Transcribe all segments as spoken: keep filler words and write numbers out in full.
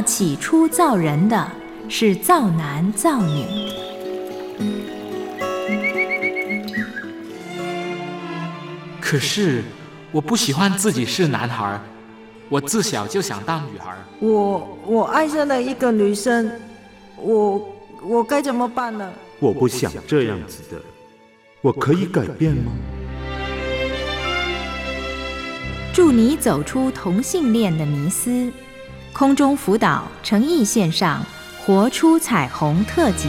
起初造人的是造男造女。 可是我不喜欢自己是男孩，我自小就想当女孩。 我我爱上了一个女生，我我该怎么办呢？ 我不想这样子的，我可以改变吗？ 助你走出同性恋的迷思，空中辅导诚意线上活出彩虹特辑。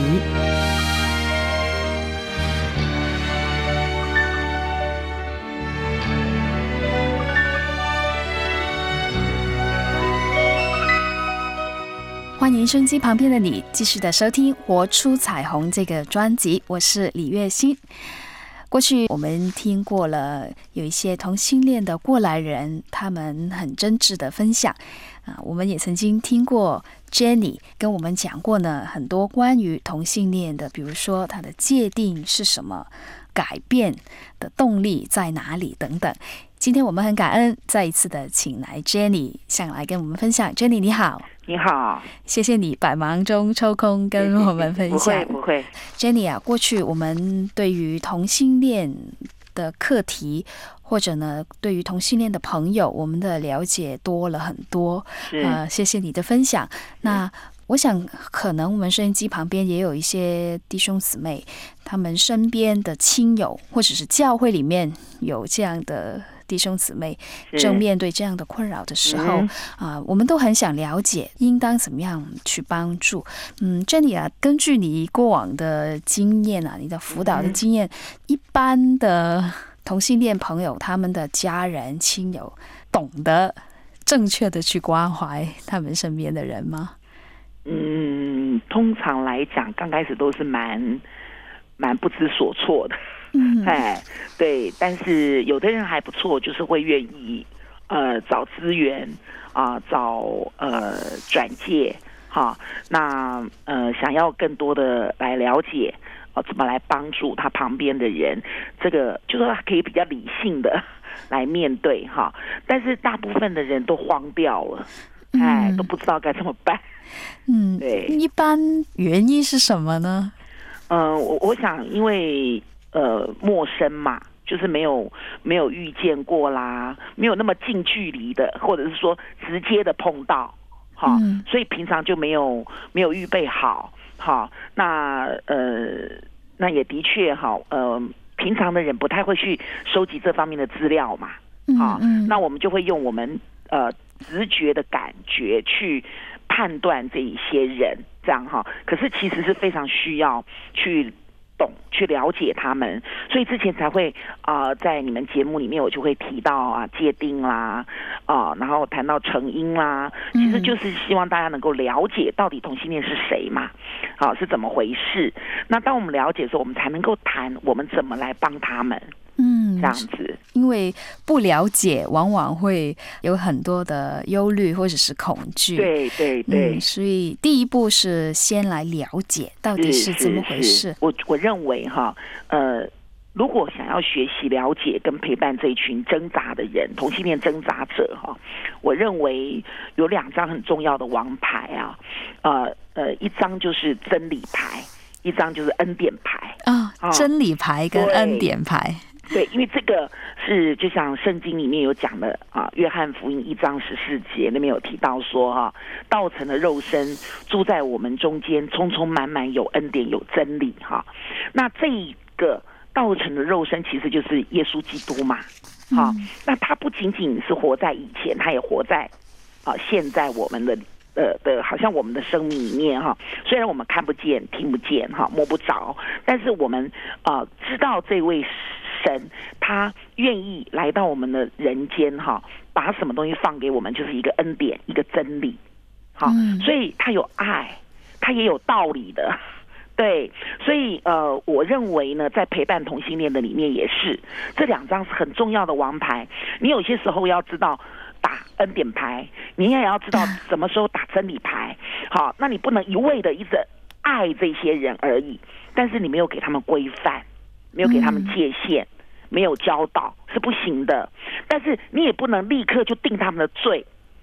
欢迎收音机旁边的你继续的收听活出彩虹这个专辑，我是李月欣。过去我们听过了有一些同性恋的过来人，他们很真挚的分享啊，我们也曾经听过 Jenny 跟我们讲过呢很多关于同性恋的，比如说它的界定是什么，改变的动力在哪里等等。今天我们很感恩再一次的请来 Jenny 上来跟我们分享。 Jenny 你好。 你好， 谢谢你百忙中抽空跟我们分享。 不会不会。 Jenny 啊，过去我们对于同性恋的课题，或者呢对于同性恋的朋友，我们的了解多了很多。呃，谢谢你的分享。那我想可能我们收音机旁边也有一些弟兄姊妹，他们身边的亲友或者是教会里面有这样的弟兄姊妹正面对这样的困扰的时候啊、嗯呃，我们都很想了解应当怎么样去帮助。嗯 Jenny 啊，根据你过往的经验啊，你的辅导的经验、嗯、一般的同性恋朋友他们的家人亲友懂得正确的去关怀他们身边的人吗？ 嗯，通常来讲刚开始都是蛮蛮不知所措的。嗯，哎，对，但是有的人还不错，就是会愿意呃找资源啊、呃，找呃转介哈，那呃想要更多的来了解啊、呃，怎么来帮助他旁边的人，这个就是他可以比较理性的来面对哈，但是大部分的人都慌掉了，哎，嗯、都不知道该怎么办。 嗯，对，一般原因是什么呢？ 嗯、呃，我我想因为。呃，陌生嘛，就是没有没有遇见过啦，没有那么近距离的，或者是说直接的碰到，哈、嗯，所以平常就没有没有预备好，哈，那呃，那也的确哈，呃，平常的人不太会去收集这方面的资料嘛，哈、嗯嗯，那我们就会用我们呃直觉的感觉去判断这一些人，这样哈，可是其实是非常需要去。懂去了解他们，所以之前才会啊、呃，在你们节目里面我就会提到啊界定啦啊、呃，然后谈到成因啦，其实就是希望大家能够了解到底同性恋是谁嘛，好、啊、是怎么回事。那当我们了解的时候，我们才能够谈我们怎么来帮他们。嗯，这样子， 因为不了解，往往会有很多的忧虑或者是恐惧。 对对对、 嗯，所以第一步是先来了解到底是怎么回事。 是是是我我认为哈，呃，如果想要学习了解跟陪伴这一群挣扎的人，同性恋挣扎者哈，我认为有两张很重要的王牌啊，呃呃，一张就是真理牌，一张就是恩典牌啊、哦，真理牌跟恩典牌。 对，因为这个是就像圣经里面有讲的啊，约翰福音一章十四节那边有提到说哈，道成的肉身住在我们中间，充充满满有恩典有真理哈。那这个道成的肉身其实就是耶稣基督嘛，好、嗯，那他不仅仅是活在以前，他也活在啊现在我们的。呃的，好像我们的生命里面哈，虽然我们看不见、听不见哈、摸不着，但是我们啊、呃、知道这位神他愿意来到我们的人间哈，把什么东西放给我们，就是一个恩典，一个真理，好、嗯，所以他有爱，他也有道理的。对，所以呃，我认为呢，在陪伴同性恋的里面也是这两张是很重要的王牌。你有些时候要知道打恩典牌，你也要知道什么时候打真理牌。好，那你不能一味的一直爱这些人而已，但是你没有给他们规范，没有给他们界限，嗯、没有教导是不行的。但是你也不能立刻就定他们的罪。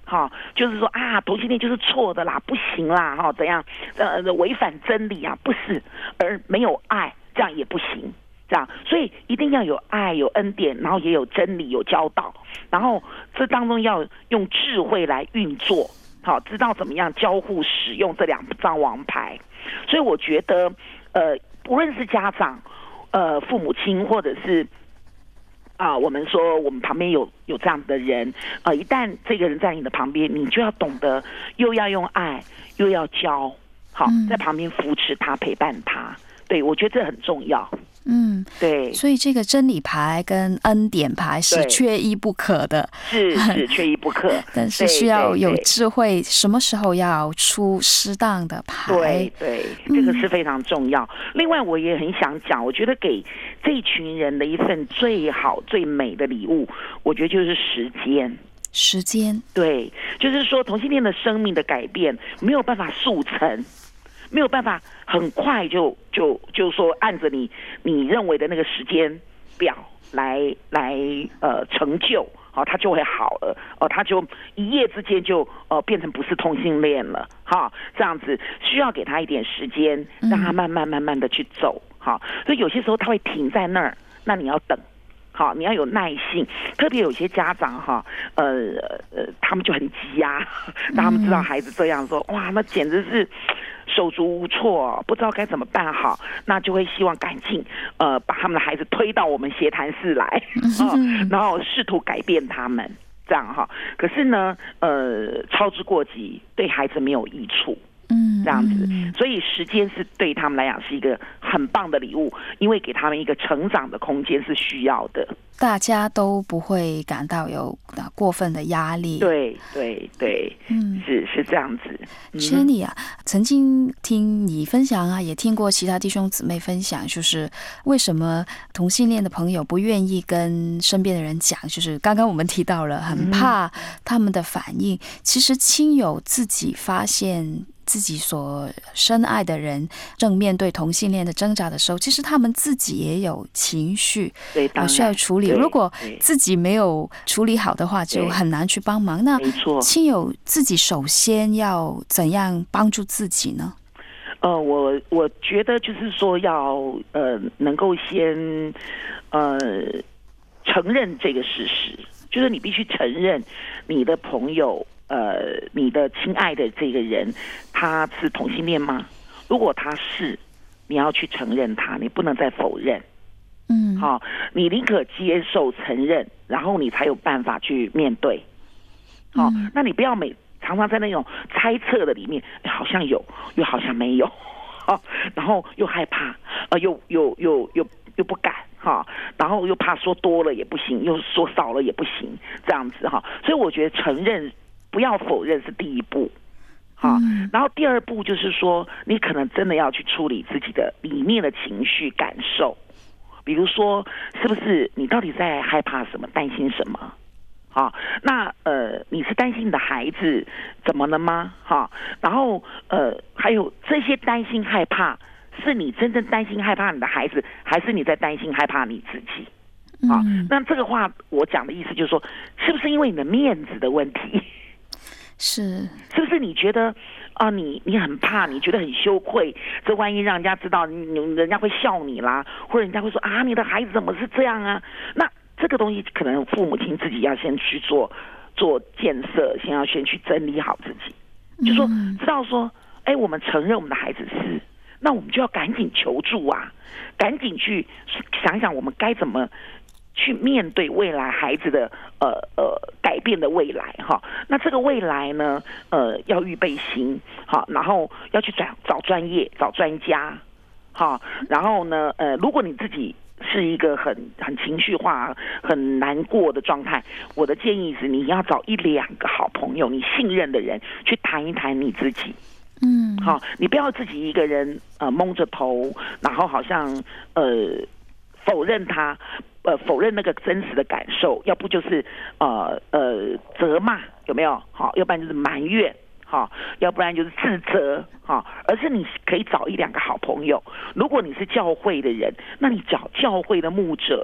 哈，就是说啊，同性恋就是错的啦，不行啦，哈，怎样？呃，违反真理啊，不是，而没有爱，这样也不行，这样，所以一定要有爱，有恩典，然后也有真理，有教导，然后这当中要用智慧来运作，好，知道怎么样交互使用这两张王牌。所以我觉得，呃，不论是家长、呃，父母亲，或者是。啊，我们说我们旁边有有这样的人，呃，一旦这个人在你的旁边，你就要懂得又要用爱，又要教，好，在旁边扶持他，陪伴他。对，我觉得这很重要。嗯，对， 所以这个真理牌跟恩典牌是缺一不可的， 是是缺一不可。 但是需要有智慧，什么时候要出适当的牌？ 对对，这个是非常重要。嗯、另外，我也很想讲，我觉得给这一群人的一份最好最美的礼物，我觉得就是时间。 时间， 对，就是说同性恋的生命的改变没有办法速成。没有办法很快就就就说按着你你认为的那个时间表来来呃成就，好、哦，他就会好了，哦，他就一夜之间就呃变成不是同性恋了，哈、哦，这样子需要给他一点时间，让他慢慢慢慢的去走，哈、哦，所以有些时候他会停在那儿，那你要等。好，你要有耐性，特别有些家长哈，呃呃，他们就很急呀、啊，让他们知道孩子这样说，哇，那简直是手足无措，不知道该怎么办好，那就会希望赶紧呃把他们的孩子推到我们协谈室来，啊、然后试图改变他们，这样哈。可是呢，呃，操之过急，对孩子没有益处。嗯，这样子，所以时间是对他们来讲是一个很棒的礼物，因为给他们一个成长的空间是需要的。 大家都不会感到有过分的压力。 对对对，嗯，是是这样子。 Jenny 啊，曾经听你分享啊，也听过其他弟兄姊妹分享，就是为什么同性恋的朋友不愿意跟身边的人讲，就是刚刚我们提到了，很怕他们的反应。嗯、其实亲友自己发现自己所深爱的人正面对同性恋的挣扎的时候，其实他们自己也有情绪， 对，当然需要处理。如果自己没有处理好的话，就很难去帮忙。那亲友自己首先要怎样帮助自己呢？ 呃，我我觉得就是说要呃能够先呃承认这个事实，就是你必须承认你的朋友。呃，你的亲爱的这个人，他是同性恋吗？如果他是，你要去承认他，你不能再否认。嗯，好、哦，你宁可接受、承认，然后你才有办法去面对。好、哦，嗯、那你不要每常常在那种猜测的里面，好像有，又好像没有，哦，然后又害怕，呃，又又又又又不敢。哈，然后又怕说多了也不行，又说少了也不行，这样子哈。所以我觉得承认。不要否认是第一步，好，嗯、然后第二步就是说，你可能真的要去处理自己的里面的情绪感受，比如说，是不是你到底在害怕什么，担心什么？好，那呃，你是担心你的孩子怎么了吗？哈，然后呃，还有这些担心害怕，是你真正担心害怕你的孩子，还是你在担心害怕你自己？好，嗯、那这个话我讲的意思就是说，是不是因为你的面子的问题？ 是， 是不是你觉得啊、呃，你你很怕，你觉得很羞愧，这万一让人家知道，你人家会笑你啦，或者人家会说啊，你的孩子怎么是这样啊？那这个东西可能父母亲自己要先去做做建设，先要先去整理好自己，就说知道说，哎，我们承认我们的孩子是，那我们就要赶紧求助啊，赶紧去想想我们该怎么。去面对未来孩子的呃呃改变的未来哈，那这个未来呢呃要预备心好，然后要去找找专业找专家好，然后呢呃如果你自己是一个很很情绪化很难过的状态，我的建议是你要找一两个好朋友你信任的人去谈一谈你自己。嗯，好，你不要自己一个人呃蒙着头，然后好像呃否认他。呃，否认那个真实的感受，要不就是呃呃责骂，有没有？好，要不然就是埋怨，好，要不然就是自责，好，而是你可以找一两个好朋友。如果你是教会的人，那你找教会的牧者，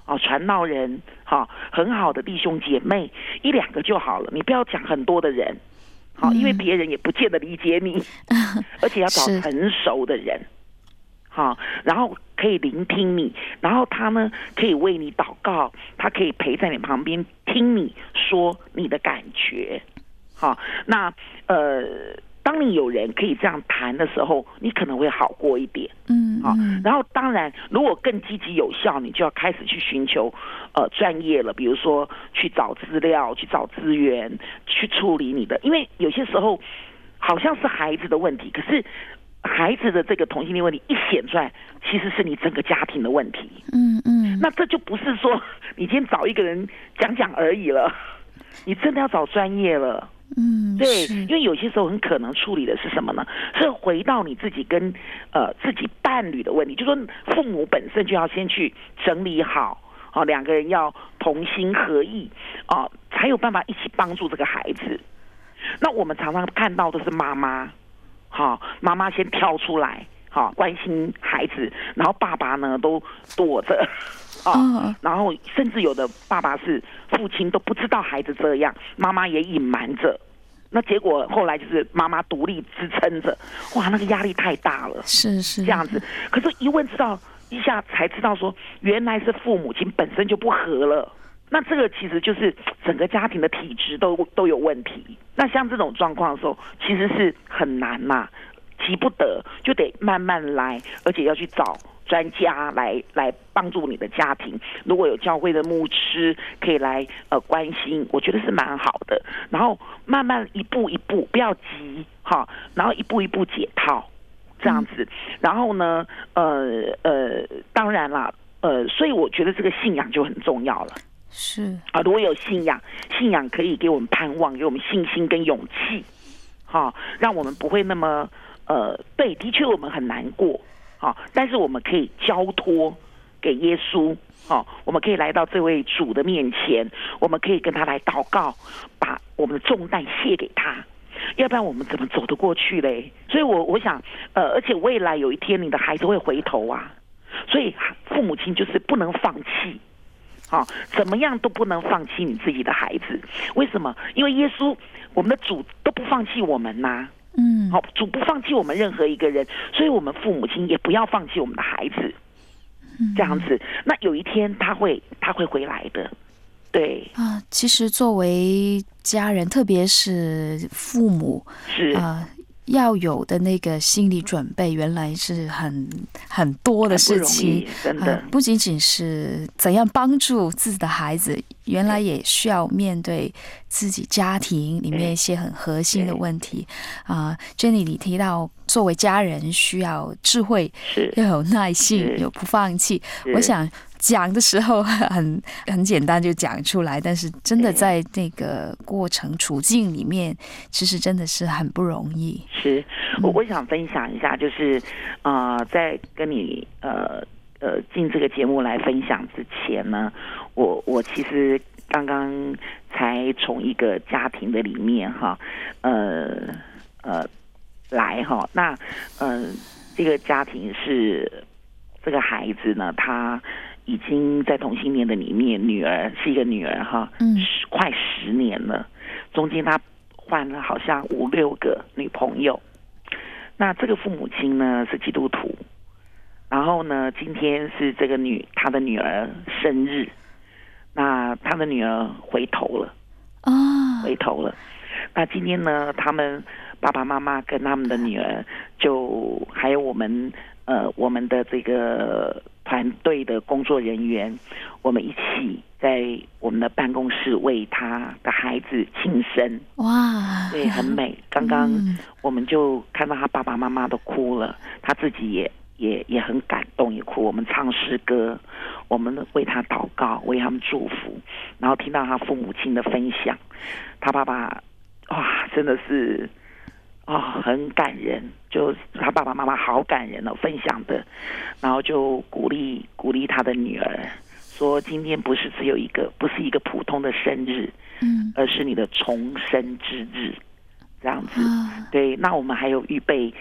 哦，传道人，好、哦，很好的弟兄姐妹，一两个就好了，你不要讲很多的人，好、哦嗯，因为别人也不见得理解你，而且要找成熟的人，好、哦，然后可以聆听你，然后他呢可以为你祷告，他可以陪在你旁边听你说你的感觉，好、哦，那呃。当你有人可以这样谈的时候，你可能会好过一点，嗯，好、哦。然后当然，如果更积极有效，你就要开始去寻求呃专业了，比如说去找资料、去找资源、去处理你的，因为有些时候好像是孩子的问题，可是孩子的这个同性恋问题一显出来，其实是你整个家庭的问题，嗯嗯。那这就不是说你今天找一个人讲讲而已了，你真的要找专业了。嗯，对，因为有些时候很可能处理的是什么呢？是回到你自己跟呃自己伴侣的问题，就说父母本身就要先去整理好，哦，两个人要同心合意，哦，才有办法一起帮助这个孩子。那我们常常看到的是妈妈，好、哦，妈妈先跳出来，好、哦，关心孩子，然后爸爸呢都躲着。哦，然后甚至有的爸爸是父亲都不知道孩子这样，妈妈也隐瞒着，那结果后来就是妈妈独立支撑着，哇，那个压力太大了， 是是这样子。可是，一问知道一下才知道说，原来是父母亲本身就不和了。那这个其实就是整个家庭的体质都都有问题。那像这种状况的时候，其实是很难嘛，急不得，就得慢慢来，而且要去找专家来来帮助你的家庭，如果有教会的牧师可以来呃关心，我觉得是蛮好的。然后慢慢一步一步，不要急哈，然后一步一步解套这样子。然后呢，呃呃，当然啦，呃，所以我觉得这个信仰就很重要了。 是啊，如果有信仰，信仰可以给我们盼望，给我们信心跟勇气，哈，让我们不会那么呃，对，的确我们很难过。好，但是我们可以交托给耶稣，好，我们可以来到这位主的面前，我们可以跟他来祷告，把我们的重担卸给他，要不然我们怎么走得过去嘞？所以我我想，呃，而且未来有一天你的孩子会回头啊，所以父母亲就是不能放弃，好，怎么样都不能放弃你自己的孩子。为什么？因为耶稣，我们的主都不放弃我们呐、啊。嗯，好，主不放弃我们任何一个人，所以我们父母亲也不要放弃我们的孩子，这样子。那有一天他会他会回来的，对啊。其实作为家人，特别是父母， 是啊。要有的那个心理准备，原来是很很多的事情， 真的、呃， 不仅仅是怎样帮助自己的孩子，原来也需要面对自己家庭里面一些很核心的问题啊。Jenny， 你提到作为家人需要智慧，要有耐性，有不放弃。我想讲的时候很很简单就讲出来，但是真的在那个过程处境里面，其实真的是很不容易。 是，我我想分享一下，就是呃，在跟你呃呃进这个节目来分享之前呢，我我其实刚刚才从一个家庭的里面哈，呃呃来哈，那呃这个家庭是这个孩子呢，他已经在同性恋的里面，女儿是一个女儿哈，嗯，快十年了，中间他换了好像五六个女朋友。那这个父母亲呢是基督徒，然后呢今天是这个女她的女儿生日，那她的女儿回头了啊，回头了。那今天呢，他们爸爸妈妈跟他们的女儿，就还有我们呃我们的这个团队的工作人员，我们一起在我们的办公室为他的孩子庆生。哇，对，很美。刚刚我们就看到他爸爸妈妈都哭了，他自己也也也很感动，也哭。我们唱诗歌，我们为他祷告，为他们祝福，然后听到他父母亲的分享，他爸爸哇，真的是哦，很感人，就他爸爸妈妈好感人哦，分享的，然后就鼓励鼓励他的女儿，说今天不是只有一个，不是一个普通的生日，嗯，而是你的重生之日，这样子。啊、对，那我们还有预备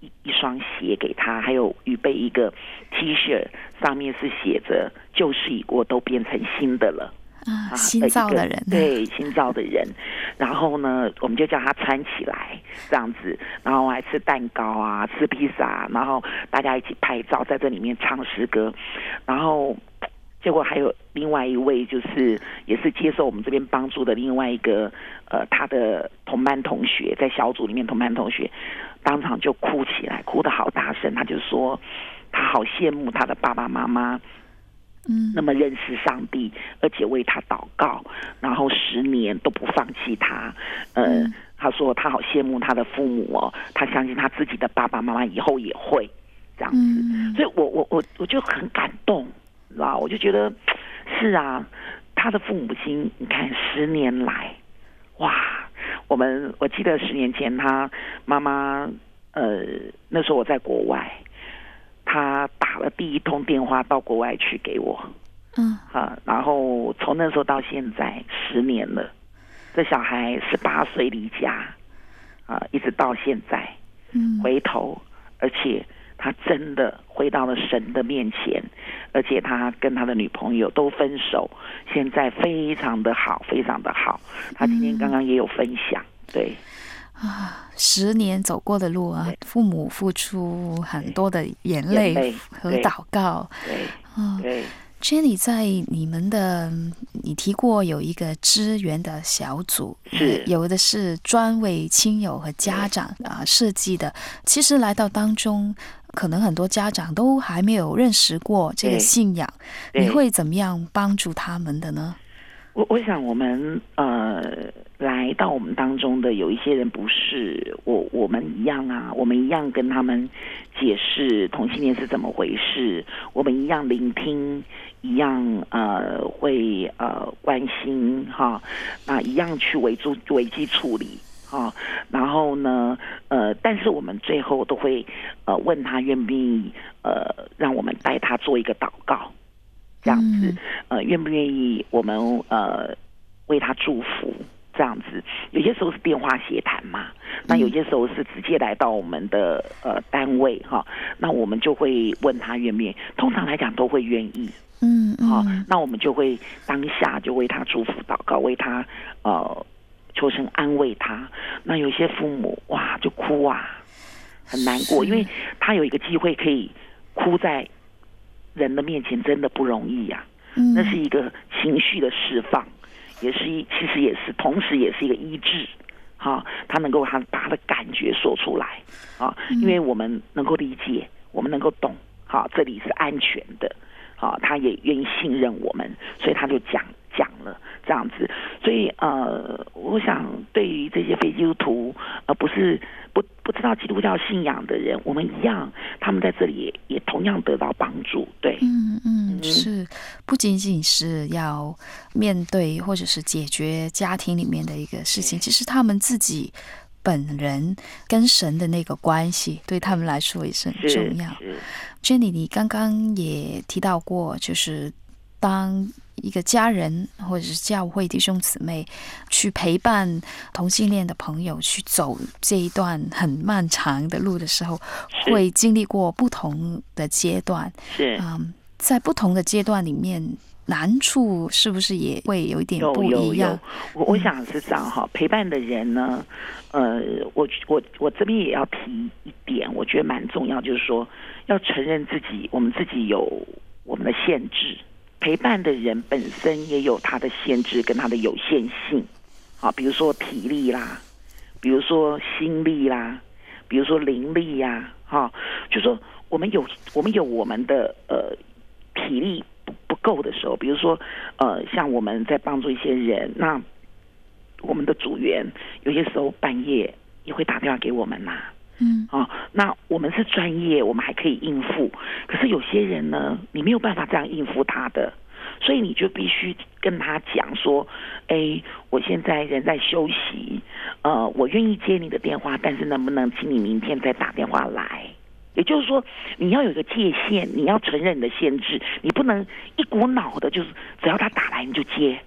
一一双鞋给他，还有预备一个 T 恤，上面是写着旧事已过，都变成新的了。 啊，新造的人， 对，新造的人。然后呢，我们就叫他穿起来这样子，然后还吃蛋糕啊，吃披萨，然后大家一起拍照，在这里面唱诗歌。然后结果还有另外一位，就是也是接受我们这边帮助的另外一个呃，他的同班同学，在小组里面同班同学当场就哭起来，哭得好大声，他就说他好羡慕他的爸爸妈妈。嗯，那么认识上帝，而且为他祷告，然后十年都不放弃他。呃，嗯、他说他好羡慕他的父母哦，他相信他自己的爸爸妈妈以后也会这样子。嗯、所以我我我我就很感动，知道？我就觉得是啊，他的父母亲，你看十年来，哇，我们我记得十年前他妈妈，呃，那时候我在国外。他打了第一通电话到国外去给我，嗯，啊，然后从那时候到现在十年了，这小孩十八岁离家，啊，一直到现在，嗯，回头，而且他真的回到了神的面前，而且他跟他的女朋友都分手，现在非常的好，非常的好。他今天刚刚也有分享，对。 啊，十年走过的路啊，父母付出很多的眼泪和祷告。 对，嗯，对。 Jenny 在你们的，你提过有一个支援的小组， 是有的是专为亲友和家长啊设计的。其实来到当中，可能很多家长都还没有认识过这个信仰，你会怎么样帮助他们的呢？ 我我想我们呃来到我们当中的有一些人不是我我们一样啊，我们一样跟他们解释同性恋是怎么回事，我们一样聆听，一样呃会呃关心哈，那一样去危机危机处理哈，然后呢呃但是我们最后都会呃问他愿不愿意呃让我们带他做一个祷告。这样子，呃，愿不愿意我们呃为他祝福？这样子，有些时候是电话协谈嘛，那有些时候是直接来到我们的呃单位哈，那我们就会问他愿不愿意，通常来讲都会愿意，嗯嗯，好，那我们就会当下就为他祝福祷告，为他呃求神安慰他。那有些父母哇就哭啊，很难过，因为他有一个机会可以哭在人的面前真的不容易呀、啊，嗯、那是一个情绪的释放，也是一其实也是同时也是一个医治，哈、啊，他能够他把他的感觉说出来啊，因为我们能够理解，我们能够懂，好、啊，这里是安全的，好、啊，他也愿意信任我们，所以他就讲讲了这样子，所以呃，我想对于这些非基督徒，呃，不是不不知道基督教信仰的人，我们一样，他们在这里也也同样得到帮助，对， 嗯嗯，是不仅仅是要面对或者是解决家庭里面的一个事情，其实他们自己本人跟神的那个关系，对他们来说也是很重要。Jenny， 你刚刚也提到过，就是当一个家人或者是教会弟兄姊妹去陪伴同性恋的朋友去走这一段很漫长的路的时候，会经历过不同的阶段。 是， 嗯，在不同的阶段里面，难处是不是也会有一点不一样？有有有我我想是这样哈，陪伴的人呢，呃，我我我这边也要提一点，我觉得蛮重要，就是说要承认自己，我们自己有我们的限制。陪伴的人本身也有他的限制跟他的有限性，啊，比如说体力啦，比如说心力啦，比如说灵力呀、啊，哈、啊，就说我们有我们有我们的呃体力不不够的时候，比如说呃像我们在帮助一些人，那我们的组员有些时候半夜也会打电话给我们呐、啊。嗯，啊，那我们是专业，我们还可以应付。可是有些人呢，你没有办法这样应付他的，所以你就必须跟他讲说，哎，我现在人在休息，呃，我愿意接你的电话，但是能不能请你明天再打电话来？也就是说，你要有一个界限，你要承认你的限制，你不能一股脑的，就是只要他打来你就接。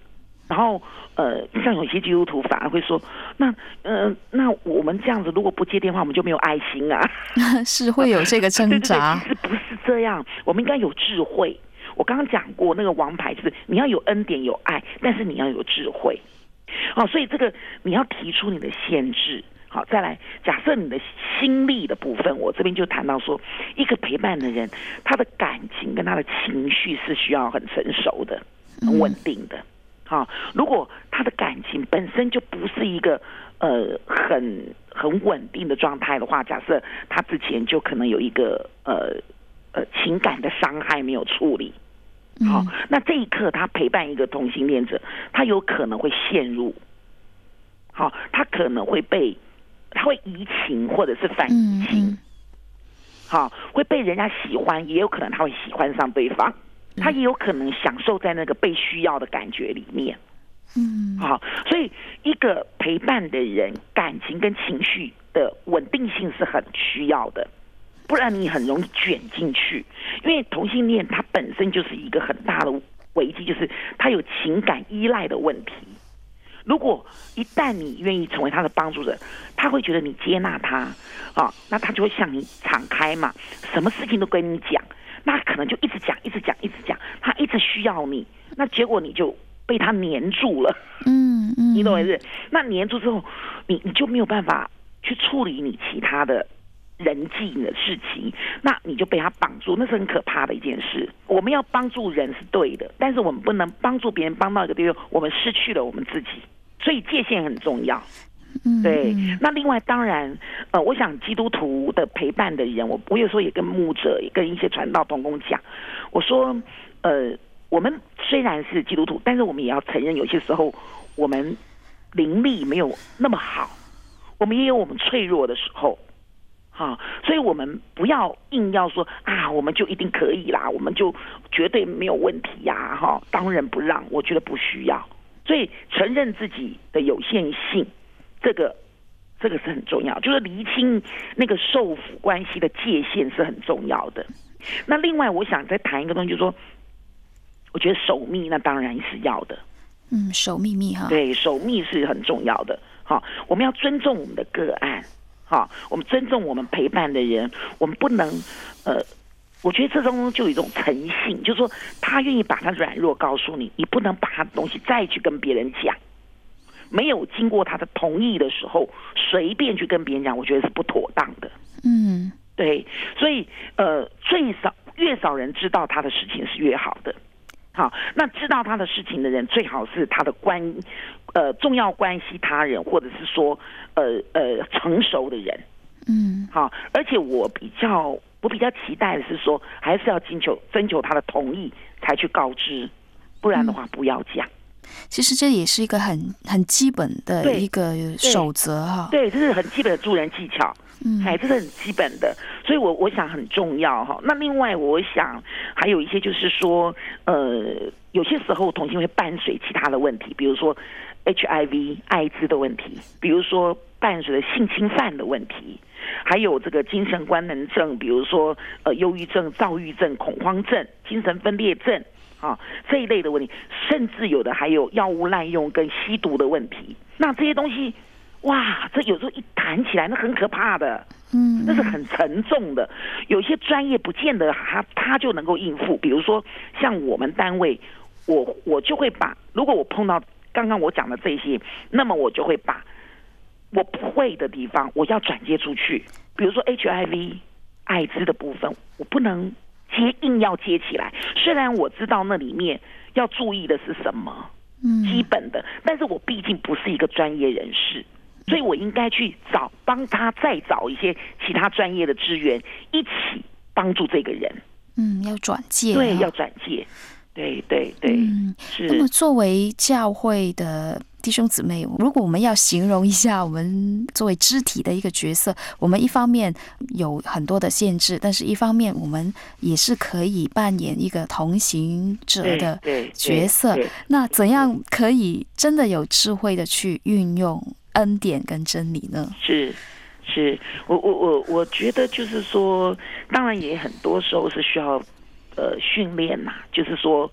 然后呃，像有些基督徒反而会说，那呃，那我们这样子如果不接电话，我们就没有爱心啊。 是会有这个挣扎。 对对对，其实不是这样，我们应该有智慧。我刚刚讲过那个王牌，就是你要有恩典有爱，但是你要有智慧。好，所以这个你要提出你的限制。好，再来，假设你的心力的部分，我这边就谈到说，一个陪伴的人，他的感情跟他的情绪是需要很成熟的、很稳定的。好，如果他的感情本身就不是一个呃很很稳定的状态的话，假设他之前就可能有一个呃呃情感的伤害没有处理，好，那这一刻他陪伴一个同性恋者，他有可能会陷入，好，他可能会被他会移情或者是反移情，好，会被人家喜欢，也有可能他会喜欢上对方。他也有可能享受在那个被需要的感觉里面，嗯，好，所以一个陪伴的人，感情跟情绪的稳定性是很需要的，不然你很容易卷进去。因为同性恋它本身就是一个很大的危机，就是他有情感依赖的问题。如果一旦你愿意成为他的帮助者，他会觉得你接纳他，啊，那他就会向你敞开嘛，什么事情都跟你讲。那可能就一直讲一直讲一直讲，他一直需要你，那结果你就被他黏住了，嗯嗯，你懂我意思？那黏住之后，你你就没有办法去处理你其他的人际的事情，那你就被他绑住，那是很可怕的一件事。我们要帮助人是对的，但是我们不能帮助别人帮到一个地步，我们失去了我们自己，所以界限很重要。对，那另外当然，呃，我想基督徒的陪伴的人，我我有时候也跟牧者，也跟一些传道同工讲，我说，呃，我们虽然是基督徒，但是我们也要承认，有些时候我们灵力没有那么好，我们也有我们脆弱的时候，哈，所以我们不要硬要说啊，我们就一定可以啦，我们就绝对没有问题呀，哈，当仁不让，我觉得不需要，所以承认自己的有限性。这个这个是很重要，就是厘清那个受辅关系的界限是很重要的。那另外我想再谈一个东西，就是说我觉得守密那当然是要的， 嗯，守秘密哈， 对，守密是很重要的。好，我们要尊重我们的个案，好，我们尊重我们陪伴的人，我们不能呃，我觉得这种就有一种诚信，就是说他愿意把他软弱告诉你，你不能把他的东西再去跟别人讲。没有经过他的同意的时候，随便去跟别人讲，我觉得是不妥当的。嗯，对，所以呃，最少越少人知道他的事情是越好的。好，那知道他的事情的人，最好是他的关呃重要关系他人，或者是说呃呃成熟的人。嗯，好，而且我比较我比较期待的是说，还是要征求征求他的同意才去告知，不然的话不要讲。 其实这也是一个很很基本的一个守则哈， 对，这是很基本的助人技巧，嗯，哎，这是很基本的，所以我我想很重要哈。那另外我想还有一些就是说，呃，有些时候同性会伴随其他的问题，比如说 H I V 艾滋的问题，比如说伴随着性侵犯的问题，还有这个精神官能症，比如说呃忧郁症、躁郁症、恐慌症、精神分裂症。啊，这一类的问题，甚至有的还有药物滥用跟吸毒的问题。那这些东西，哇，这有时候一谈起来，那很可怕的，嗯，那是很沉重的。有些专业不见得他他就能够应付。比如说，像我们单位，我我就会把，如果我碰到刚刚我讲的这些，那么我就会把我不会的地方，我要转接出去。比如说 H I V 艾滋的部分，我不能接硬要接起来，虽然我知道那里面要注意的是什么，嗯，基本的，但是我毕竟不是一个专业人士，所以我应该去找帮他再找一些其他专业的资源，一起帮助这个人。 嗯，要转介， 对，要转介，对对对，嗯，是。 那么作为教会的弟兄姊妹，如果我们要形容一下我们作为肢体的一个角色，我们一方面有很多的限制，但是一方面我们也是可以扮演一个同行者的角色。那怎样可以真的有智慧的去运用恩典跟真理呢？ 是是，我我我我觉得就是说，当然也很多时候是需要呃训练呐，就是说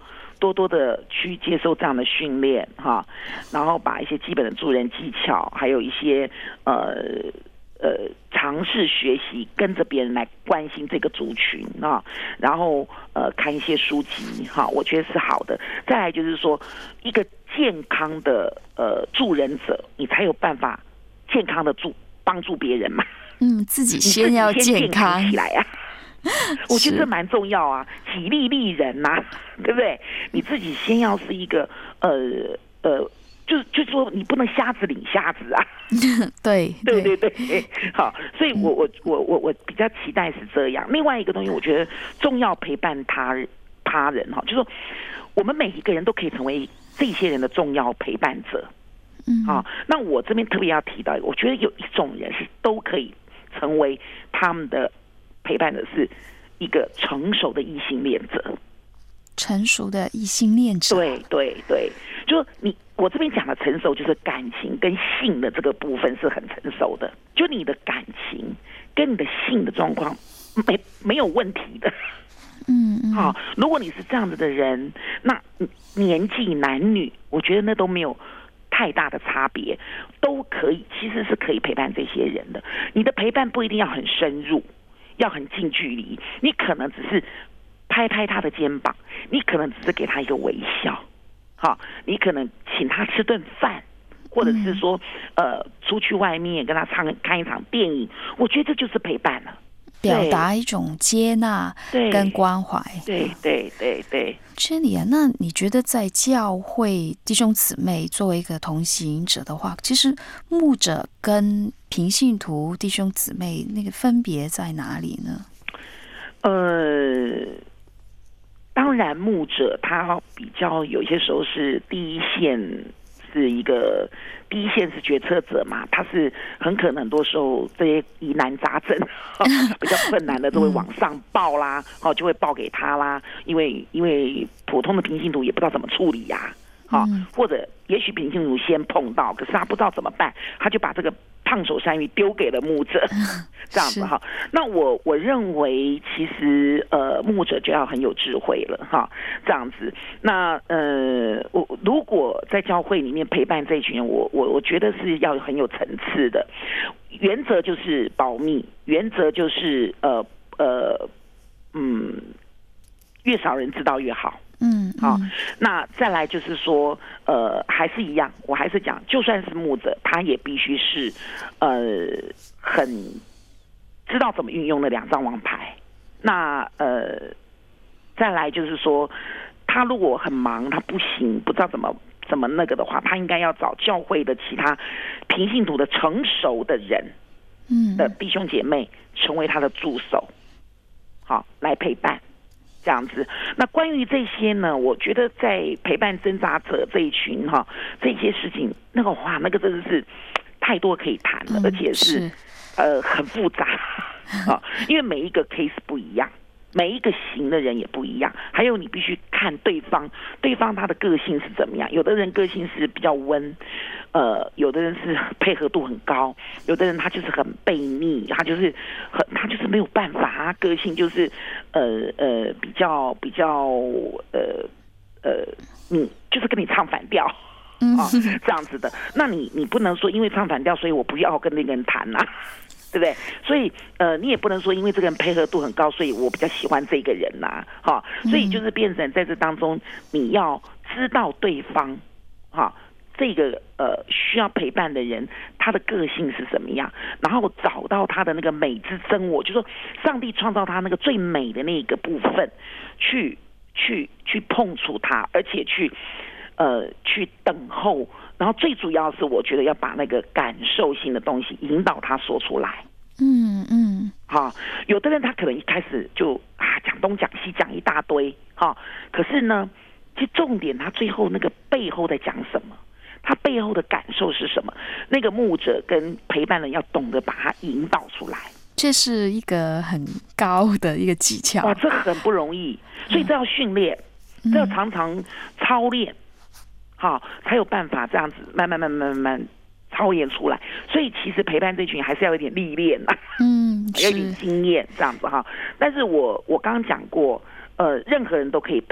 多多的去接受这样的训练哈，然后把一些基本的助人技巧，还有一些呃呃尝试学习，跟着别人来关心这个族群啊，然后呃看一些书籍哈，我觉得是好的。再来就是说，一个健康的呃助人者，你才有办法健康的助帮助别人嘛。 嗯，自己先要健康起来啊。我觉得这蛮重要啊，己利利人呐、啊，对不对？你自己先要是一个呃呃，就是就是说你不能瞎子领瞎子啊， 对对对对，好，所以我我我我我比较期待是这样。另外一个东西，我觉得重要陪伴他他人哈，就是说我们每一个人都可以成为这些人的重要陪伴者。嗯，好，那我这边特别要提到，我觉得有一种人是都可以成为他们的陪伴者，是一个成熟的异性恋者。 成熟的异性恋者， 对对对，就你我这边讲的成熟，就是感情跟性的这个部分是很成熟的。就你的感情跟你的性的状况没没有问题的。嗯嗯，好，如果你是这样子的人，那年纪男女，我觉得那都没有太大的差别，都可以，其实是可以陪伴这些人的。你的陪伴不一定要很深入，要很近距离，你可能只是拍拍他的肩膀，你可能只是给他一个微笑，好，你可能请他吃顿饭，或者是说，呃，出去外面跟他唱看一场电影，我觉得这就是陪伴了。 表达一种接纳跟关怀。 对对对对。 Jenny啊，那你觉得在教会弟兄姊妹作为一个同行者的话，其实牧者跟平信徒弟兄姊妹那个分别在哪里呢？ 呃，当然牧者他比较有些时候是第一线，是一个第一线是决策者嘛，他是很可能很多时候这些疑难杂症比较困难的都会往上报啦，哦，就会报给他啦，因为因为普通的平信徒也不知道怎么处理呀、啊，好、嗯，或者也许平信徒先碰到，可是他不知道怎么办，他就把这个烫手山芋丢给了牧者，这样子哈。那我我认为其实呃牧者就要很有智慧了哈，这样子。那呃我如果在教会里面陪伴这一群人，我我我觉得是要很有层次的。原则就是保密，原则就是呃呃嗯越少人知道越好。嗯，好，那再来就是说，呃，还是一样，我还是讲，就算是牧者，他也必须是，呃，很知道怎么运用那两张王牌。那呃，再来就是说，他如果很忙，他不行，不知道怎么怎么那个的话，他应该要找教会的其他平信徒的成熟的人，嗯，的弟兄姐妹成为他的助手，好，来陪伴。这样子，那关于这些呢？我觉得在陪伴挣扎者这一群哈，这些事情，那个哇，那个真的是太多可以谈了，嗯、而且是, 是呃很复杂啊，因为每一个 case 不一样，每一个型的人也不一样，还有你必须看对方，对方他的个性是怎么样。有的人个性是比较温，呃，有的人是配合度很高，有的人他就是很悖逆，他就是很他就是没有办法，他个性就是呃呃比较比较呃呃，你就是跟你唱反调。啊，这样子的，那你你不能说因为唱反调，所以我不要跟那个人谈呐、啊，对不对？所以呃，你也不能说因为这个人配合度很高，所以我比较喜欢这个人呐、啊，哈。所以就是变成在这当中，你要知道对方，哈，这个呃需要陪伴的人他的个性是什么样，然后找到他的那个美之真我，就是说上帝创造他那个最美的那个部分，去去去碰触他，而且去。呃，去等候，然后最主要是我觉得要把那个感受性的东西引导他说出来。嗯嗯，好，有的人他可能一开始就啊讲东讲西讲一大堆，哈，可是呢，其实重点他最后那个背后在讲什么，他背后的感受是什么，那个牧者跟陪伴人要懂得把它引导出来。 这是一个很高的一个技巧， 哇，这很不容易，所以这要训练，嗯、这要常常操练。好，才有办法这样子慢慢慢慢慢慢操练出来。所以其实陪伴这群还是要有点历练呐、啊，嗯，要有点经验这样子哈。但是我我刚刚讲过，呃，任何人都可以陪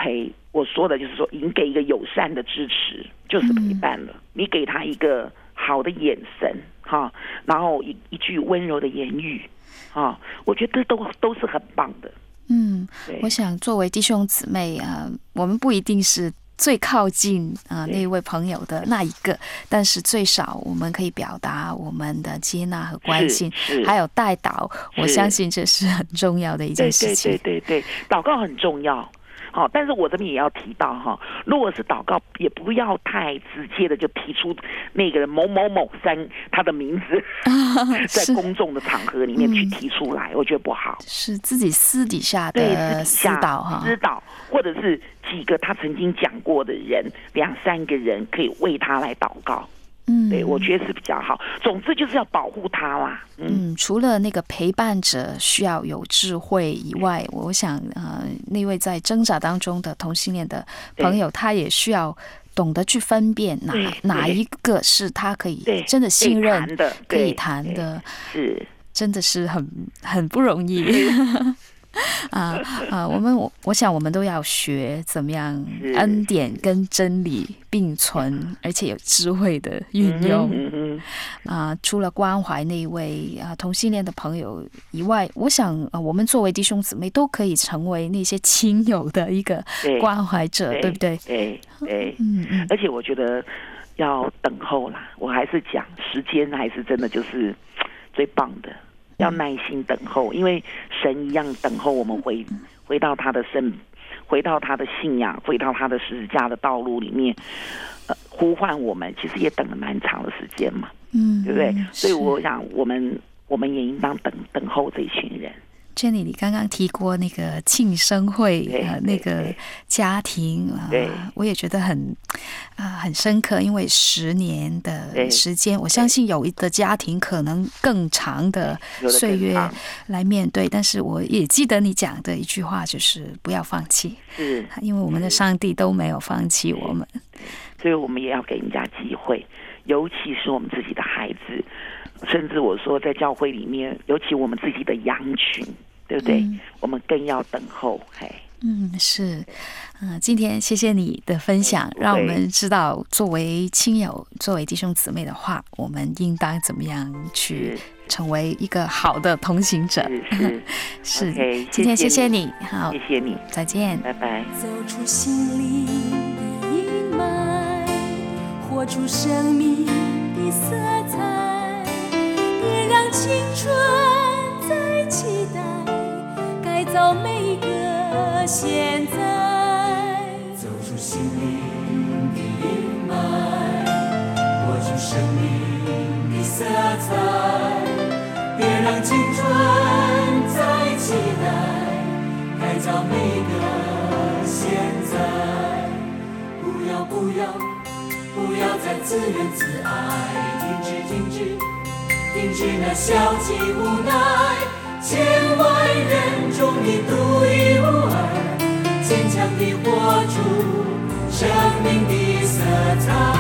我说的就是说，你给一个友善的支持，就是陪伴了。嗯、你给他一个好的眼神，哈，然后一一句温柔的言语，啊，我觉得这都都是很棒的。 嗯，我想作为弟兄姊妹啊、呃，我们不一定是最靠近啊、呃、那位朋友的那一个，但是最少我们可以表达我们的接纳和关心，还有代祷，我相信这是很重要的一件事情。 对对对对对，祷告很重要。好，但是我这边也要提到哈，如果是祷告，也不要太直接的就提出那个人某某某三他的名字，啊、在公众的场合里面去提出来，嗯、我觉得不好。 是自己私底下的私祷哈， 私祷，或者是几个他曾经讲过的人，两三个人可以为他来祷告。嗯，对，我觉得是比较好。总之就是要保护他啦。 嗯，除了那个陪伴者需要有智慧以外，我想呃，那位在挣扎当中的同性恋的朋友，他也需要懂得去分辨哪哪一个是他可以真的信任的、 可以谈的， 是真的是很很不容易。啊啊！我们我我想我们都要学怎么样恩典跟真理并存，而且有智慧的运用。嗯嗯啊，除了关怀那一位啊同性恋的朋友以外，我想啊，我们作为弟兄姊妹都可以成为那些亲友的一个关怀者， 对, 对不对？ 对对，嗯嗯。而且我觉得要等候啦，我还是讲时间还是真的就是最棒的。要耐心等候，因为神一样等候我们回回到他的圣，回到他的信仰，回到他的十字架的道路里面，呃，呼唤我们，其实也等了蛮长的时间嘛，嗯，对不对？所以我想，我们我们也应当等等候这一群人。 Jenny， 你刚刚提过那个庆生会，呃，那个家庭啊、呃，我也觉得很啊、呃、很深刻，因为十年的时间，我相信有的家庭可能更长的岁月来面对，但是我也记得你讲的一句话，就是不要放弃，是，因为我们的上帝都没有放弃我们， 所以我们也要给人家机会，尤其是我们自己的孩子。甚至我说，在教会里面，尤其我们自己的羊群，对不对？嗯、我们更要等候。嘿， 嗯，是，嗯、呃，今天谢谢你的分享，让我们知道，作为亲友、作为弟兄姊妹的话，我们应当怎么样去成为一个好的同行者。 是是，是 okay, 今天谢谢你， 谢谢好， 谢谢你， 再见， 拜拜。 走出心灵的阴霾，活出生命的色彩。别让青春再期待，改造每个现在。 走出心灵的阴霾，活出生命的色彩。别让青春再期待，改造每个现在。不要不要不要再自怨自艾，停止停止停止那消极无奈，千万人中你独一无二，坚强地活出生命的色彩。